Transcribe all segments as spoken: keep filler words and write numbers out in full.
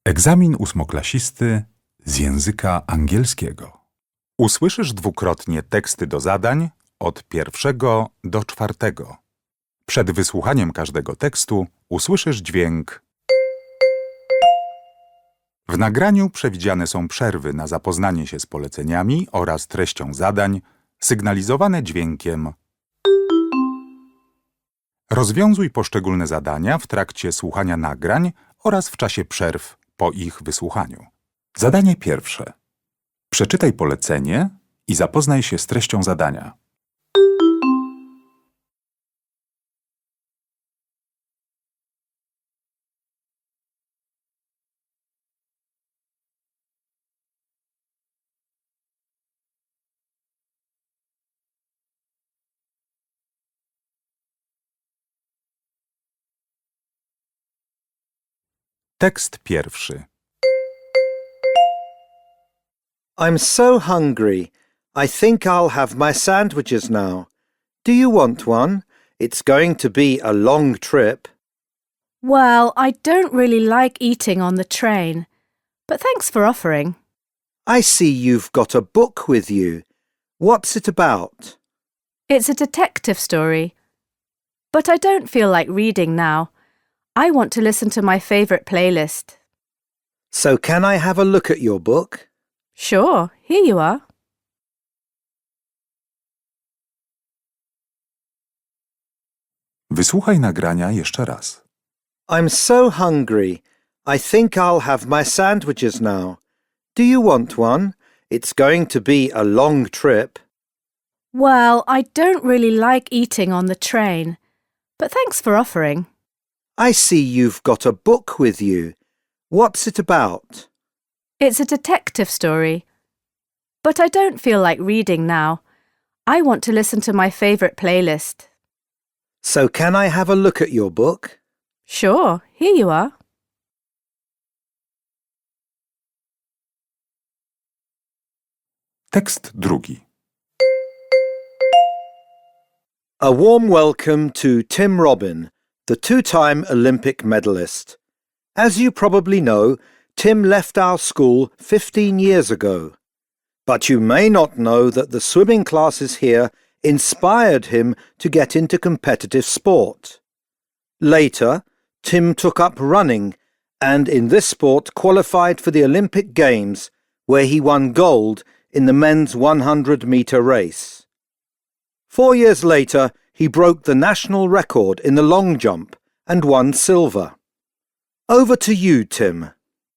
Egzamin ósmoklasisty z języka angielskiego. Usłyszysz dwukrotnie teksty do zadań od pierwszego do czwartego. Przed wysłuchaniem każdego tekstu usłyszysz dźwięk. W nagraniu przewidziane są przerwy na zapoznanie się z poleceniami oraz treścią zadań, sygnalizowane dźwiękiem. Rozwiązuj poszczególne zadania w trakcie słuchania nagrań oraz w czasie przerw po ich wysłuchaniu. Zadanie pierwsze. Przeczytaj polecenie i zapoznaj się z treścią zadania. Tekst pierwszy. I'm so hungry. I think I'll have my sandwiches now. Do you want one? It's going to be a long trip. Well, I don't really like eating on the train, but thanks for offering. I see you've got a book with you. What's it about? It's a detective story, but I don't feel like reading now. I want to listen to my favourite playlist. So can I have a look at your book? Sure, here you are. Wysłuchaj nagrania jeszcze raz. I'm so hungry. I think I'll have my sandwiches now. Do you want one? It's going to be a long trip. Well, I don't really like eating on the train, but thanks for offering. I see you've got a book with you. What's it about? It's a detective story, but I don't feel like reading now. I want to listen to my favourite playlist. So can I have a look at your book? Sure, here you are. Tekst drugi. A warm welcome to Tim Robin, the two-time Olympic medalist. As you probably know, Tim left our school fifteen years ago. But you may not know that the swimming classes here inspired him to get into competitive sport. Later, Tim took up running and in this sport qualified for the Olympic Games, where he won gold in the men's one hundred metre race. Four years later, he broke the national record in the long jump and won silver. Over to you, Tim.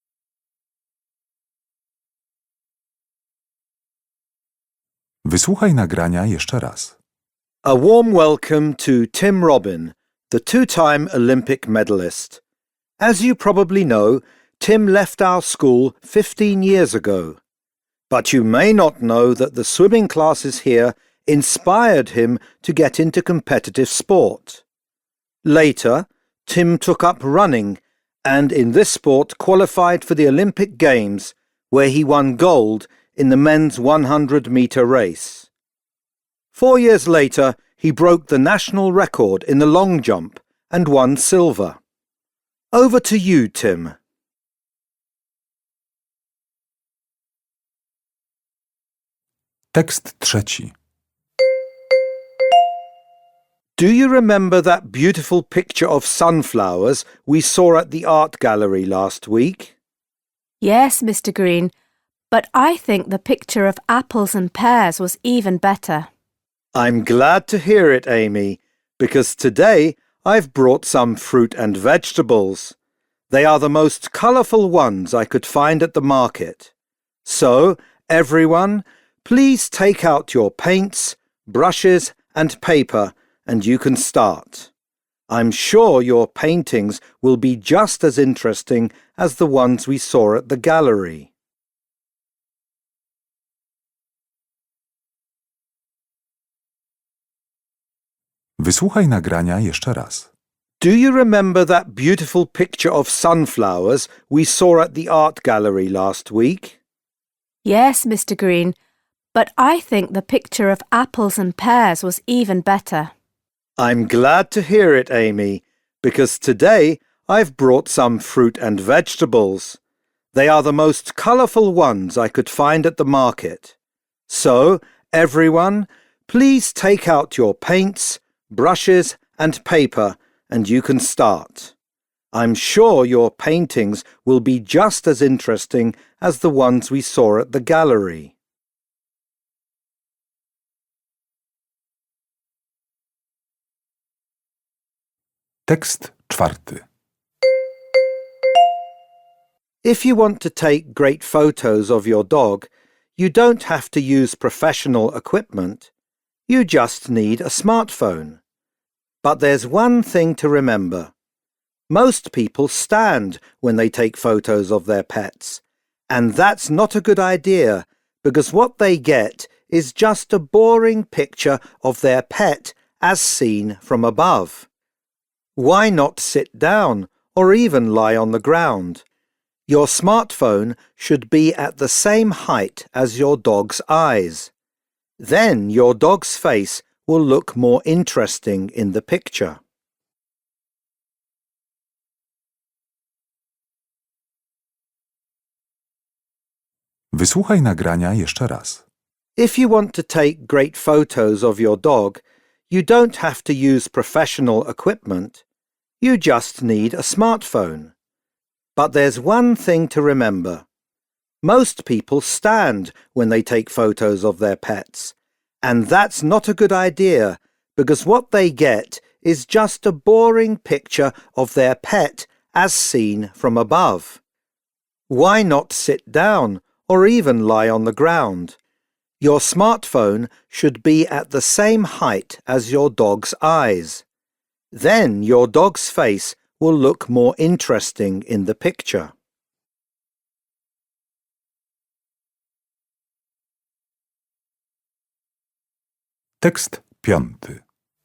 Wysłuchaj nagrania jeszcze raz. A warm welcome to Tim Robin, the two-time Olympic medalist. As you probably know, Tim left our school fifteen years ago. But you may not know that the swimming classes here inspired him to get into competitive sport. Later, Tim took up running and in this sport qualified for the Olympic Games, where he won gold in the men's one hundred metre race. Four years later, he broke the national record in the long jump and won silver. Over to you, Tim. Tekst trzeci. Do you remember that beautiful picture of sunflowers we saw at the art gallery last week? Yes, Mister Green, but I think the picture of apples and pears was even better. I'm glad to hear it, Amy, because today I've brought some fruit and vegetables. They are the most colourful ones I could find at the market. So, everyone, please take out your paints, brushes and paper and you can start. I'm sure your paintings will be just as interesting as the ones we saw at the gallery. Wysłuchaj nagrania jeszcze raz. Do you remember that beautiful picture of sunflowers we saw at the art gallery last week? Yes, Mister Green, but I think the picture of apples and pears was even better. I'm glad to hear it, Amy, because today I've brought some fruit and vegetables. They are the most colourful ones I could find at the market. So, everyone, please take out your paints, brushes and paper and you can start. I'm sure your paintings will be just as interesting as the ones we saw at the gallery. Tekst czwarty. If you want to take great photos of your dog, you don't have to use professional equipment. You just need a smartphone. But there's one thing to remember. Most people stand when they take photos of their pets, and that's not a good idea because what they get is just a boring picture of their pet as seen from above. Why not sit down or even lie on the ground? Your smartphone should be at the same height as your dog's eyes. Then your dog's face will look more interesting in the picture. Wysłuchaj nagrania jeszcze raz. If you want to take great photos of your dog, you don't have to use professional equipment. You just need a smartphone. But there's one thing to remember. Most people stand when they take photos of their pets, and that's not a good idea because what they get is just a boring picture of their pet as seen from above. Why not sit down or even lie on the ground? Your smartphone should be at the same height as your dog's eyes. Then your dog's face will look more interesting in the picture. Tekst piąty.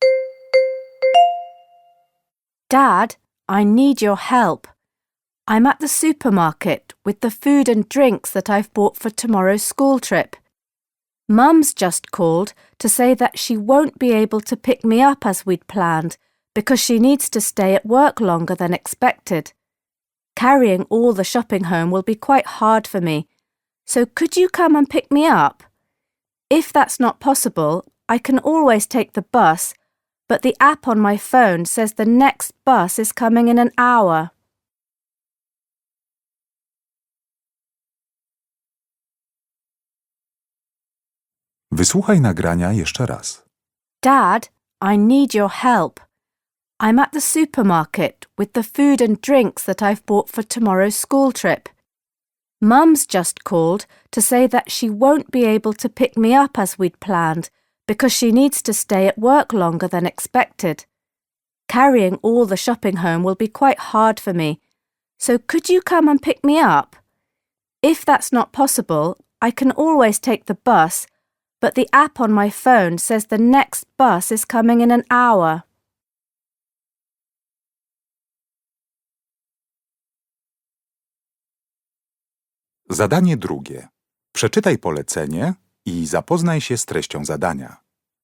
Dad, I need your help. I'm at the supermarket with the food and drinks that I've bought for tomorrow's school trip. Mum's just called to say that she won't be able to pick me up as we'd planned because she needs to stay at work longer than expected. Carrying all the shopping home will be quite hard for me, so could you come and pick me up? If that's not possible, I can always take the bus, but the app on my phone says the next bus is coming in an hour. Wysłuchaj nagrania jeszcze raz. Dad, I need your help. I'm at the supermarket with the food and drinks that I've bought for tomorrow's school trip. Mum's just called to say that she won't be able to pick me up as we'd planned because she needs to stay at work longer than expected. Carrying all the shopping home will be quite hard for me, so could you come and pick me up? If that's not possible, I can always take the bus, but the app on my phone says the next bus is coming in an hour. Zadanie drugie. Przeczytaj polecenie i zapoznaj się z treścią zadania.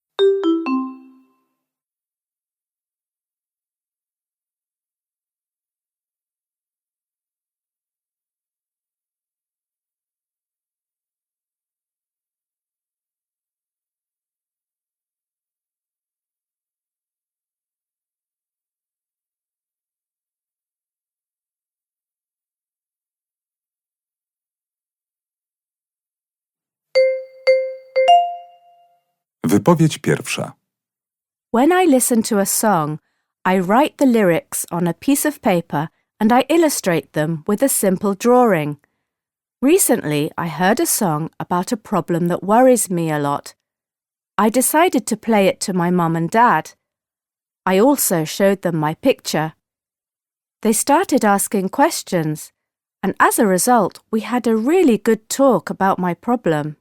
Wypowiedź pierwsza. When I listen to a song, I write the lyrics on a piece of paper and I illustrate them with a simple drawing. Recently, I heard a song about a problem that worries me a lot. I decided to play it to my mum and dad. I also showed them my picture. They started asking questions, and as a result, we had a really good talk about my problem.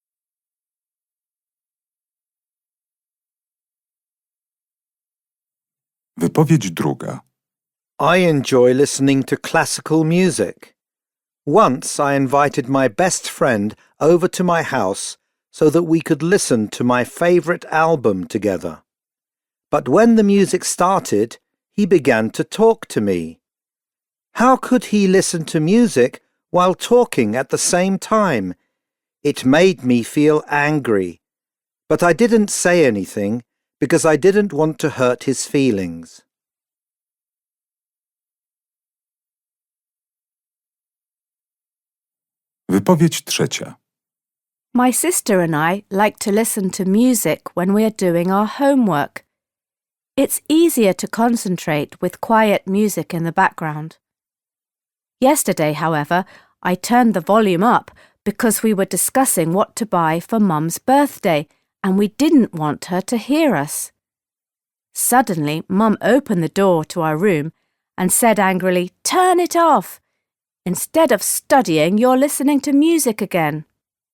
Wypowiedź druga. I enjoy listening to classical music. Once I invited my best friend over to my house so that we could listen to my favourite album together. But when the music started, he began to talk to me. How could he listen to music while talking at the same time. It made me feel angry, but I didn't say anything because I didn't want to hurt his feelings. Wypowiedź trzecia. My sister and I like to listen to music when we are doing our homework. It's easier to concentrate with quiet music in the background. Yesterday, however, I turned the volume up because we were discussing what to buy for Mum's birthday and we didn't want her to hear us. Suddenly, Mum opened the door to our room and said angrily, "Turn it off! Instead of studying, you're listening to music again."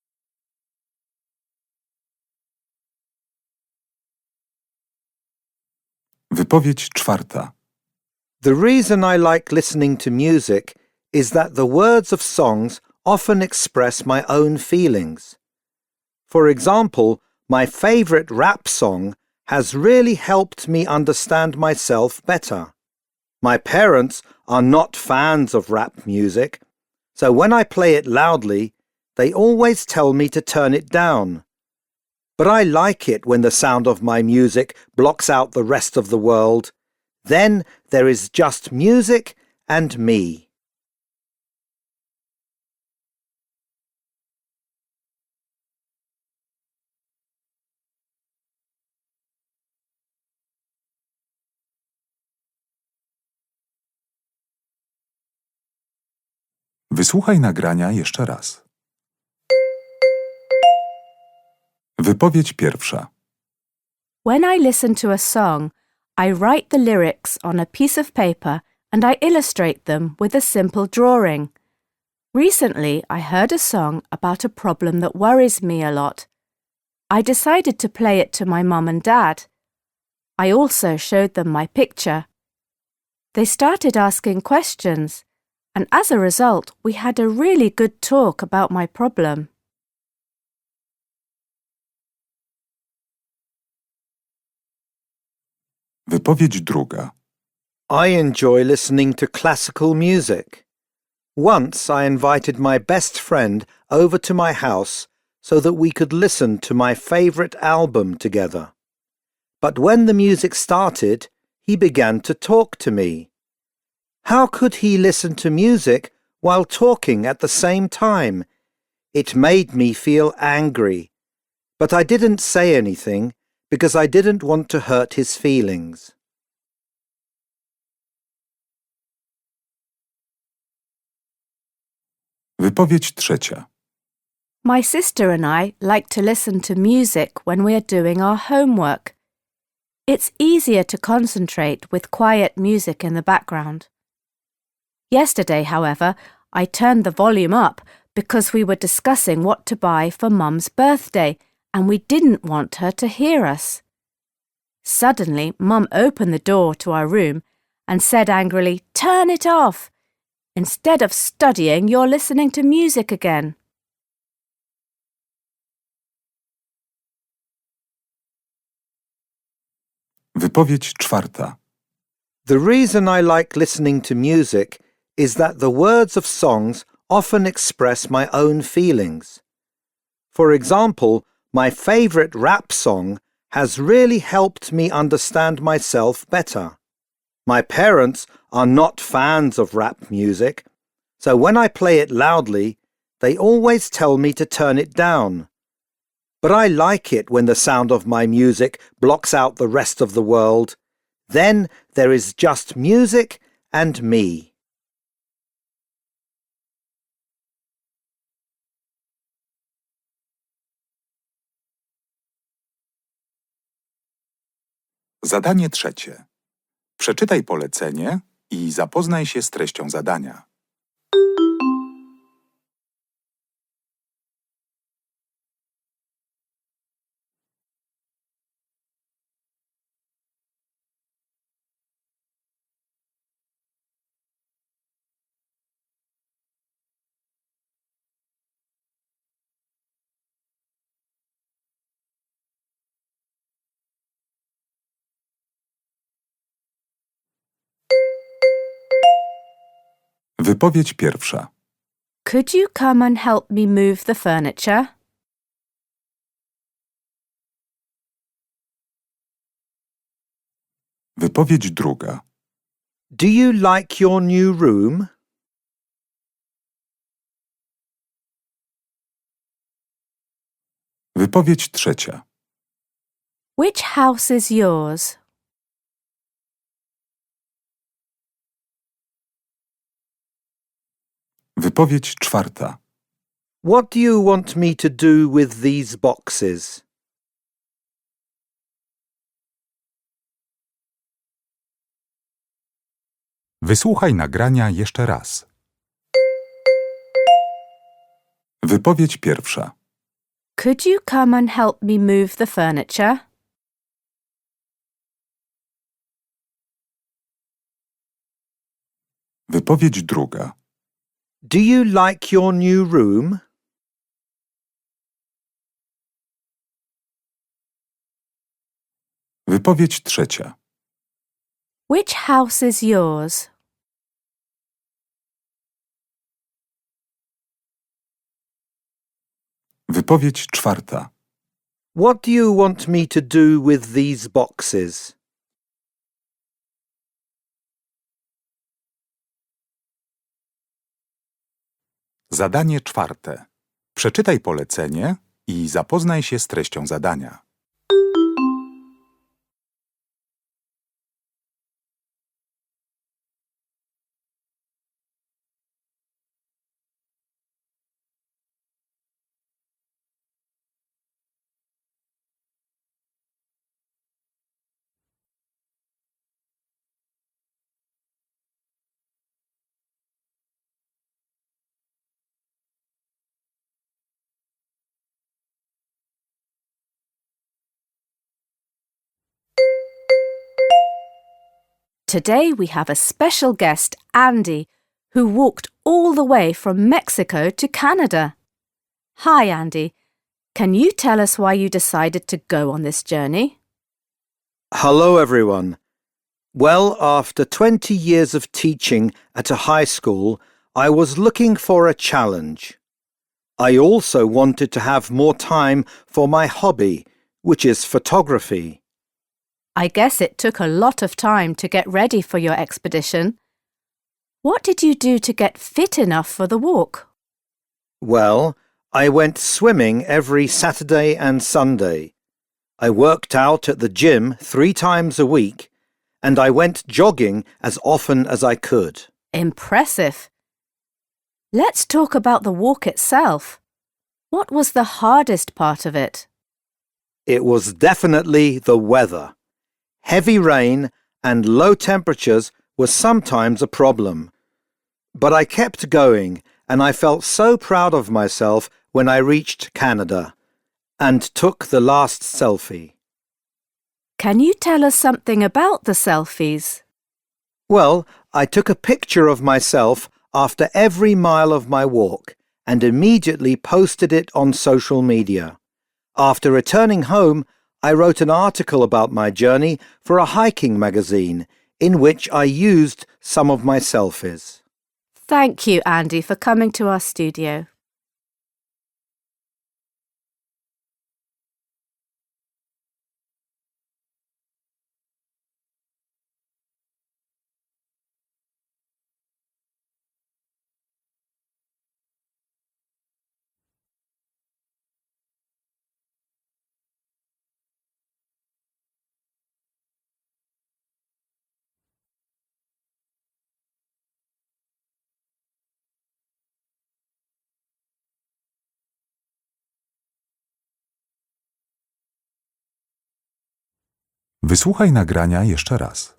Wypowiedź czwarta. The reason I like listening to music is that the words of songs often express my own feelings. For example, my favourite rap song has really helped me understand myself better. My parents are not fans of rap music, so when I play it loudly, they always tell me to turn it down. But I like it when the sound of my music blocks out the rest of the world. Then there is just music and me. Wysłuchaj nagrania jeszcze raz. Wypowiedź pierwsza. When I listen to a song, I write the lyrics on a piece of paper and I illustrate them with a simple drawing. Recently, I heard a song about a problem that worries me a lot. I decided to play it to my mum and dad. I also showed them my picture. They started asking questions, and as a result, we had a really good talk about my problem. Wypowiedź druga. I enjoy listening to classical music. Once I invited my best friend over to my house so that we could listen to my favourite album together. But when the music started, he began to talk to me. How could he listen to music while talking at the same time? It made me feel angry, but I didn't say anything because I didn't want to hurt his feelings. Wypowiedź trzecia. My sister and I like to listen to music when we are doing our homework. It's easier to concentrate with quiet music in the background. Yesterday, however, I turned the volume up because we were discussing what to buy for Mum's birthday and we didn't want her to hear us. Suddenly, Mum opened the door to our room and said angrily, "Turn it off! Instead of studying, you're listening to music again." Wypowiedź czwarta. The reason I like listening to music is that the words of songs often express my own feelings. For example, my favourite rap song has really helped me understand myself better. My parents are not fans of rap music, so when I play it loudly, they always tell me to turn it down. But I like it when the sound of my music blocks out the rest of the world. Then there is just music and me. Zadanie trzecie. Przeczytaj polecenie i zapoznaj się z treścią zadania. Wypowiedź pierwsza. Could you come and help me move the furniture? Wypowiedź druga. Do you like your new room? Wypowiedź trzecia. Which house is yours? Wypowiedź czwarta. What do you want me to do with these boxes? Wysłuchaj nagrania jeszcze raz. Wypowiedź pierwsza. Could you come and help me move the furniture? Wypowiedź druga. Do you like your new room? Wypowiedź trzecia. Which house is yours? Wypowiedź czwarta. What do you want me to do with these boxes? Zadanie czwarte. Przeczytaj polecenie i zapoznaj się z treścią zadania. Today we have a special guest, Andy, who walked all the way from Mexico to Canada. Hi, Andy. Can you tell us why you decided to go on this journey? Hello, everyone. Well, after twenty years of teaching at a high school, I was looking for a challenge. I also wanted to have more time for my hobby, which is photography. I guess it took a lot of time to get ready for your expedition. What did you do to get fit enough for the walk? Well, I went swimming every Saturday and Sunday. I worked out at the gym three times a week, and I went jogging as often as I could. Impressive. Let's talk about the walk itself. What was the hardest part of it? It was definitely the weather. Heavy rain and low temperatures were sometimes a problem. But I kept going, and I felt so proud of myself when I reached Canada and took the last selfie. Can you tell us something about the selfies? Well, I took a picture of myself after every mile of my walk and immediately posted it on social media. After returning home, I wrote an article about my journey for a hiking magazine in which I used some of my selfies. Thank you, Andy, for coming to our studio. Wysłuchaj nagrania jeszcze raz.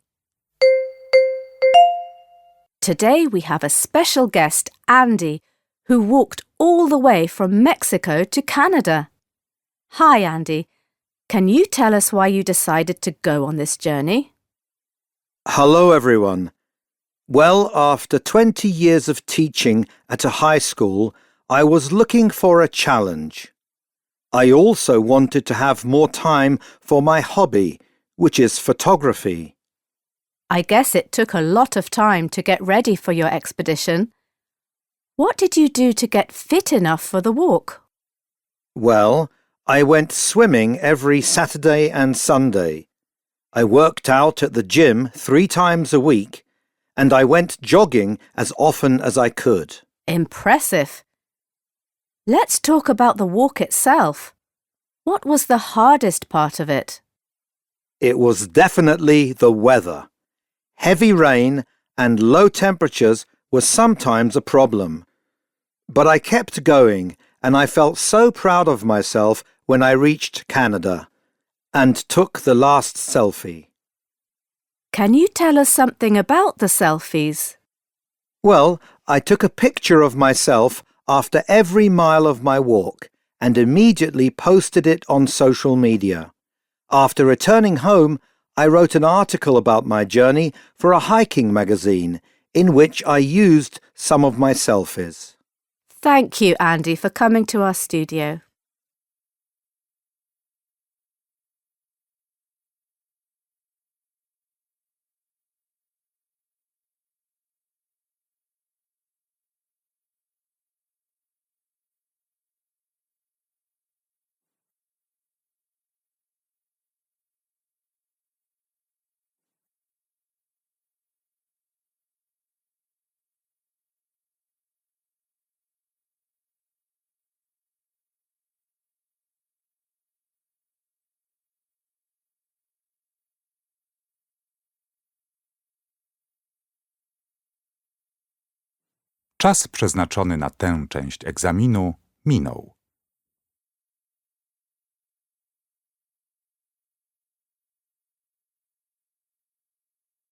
Today we have a special guest, Andy, who walked all the way from Mexico to Canada. Hi, Andy. Can you tell us why you decided to go on this journey? Hello, everyone. Well, after twenty years of teaching at a high school, I was looking for a challenge. I also wanted to have more time for my hobby, which is photography. I guess it took a lot of time to get ready for your expedition. What did you do to get fit enough for the walk? Well, I went swimming every Saturday and Sunday. I worked out at the gym three times a week, and I went jogging as often as I could. Impressive. Let's talk about the walk itself. What was the hardest part of it? It was definitely the weather. Heavy rain and low temperatures were sometimes a problem. But I kept going, and I felt so proud of myself when I reached Canada and took the last selfie. Can you tell us something about the selfies? Well, I took a picture of myself after every mile of my walk and immediately posted it on social media. After returning home, I wrote an article about my journey for a hiking magazine in which I used some of my selfies. Thank you, Andy, for coming to our studio. Czas przeznaczony na tę część egzaminu minął.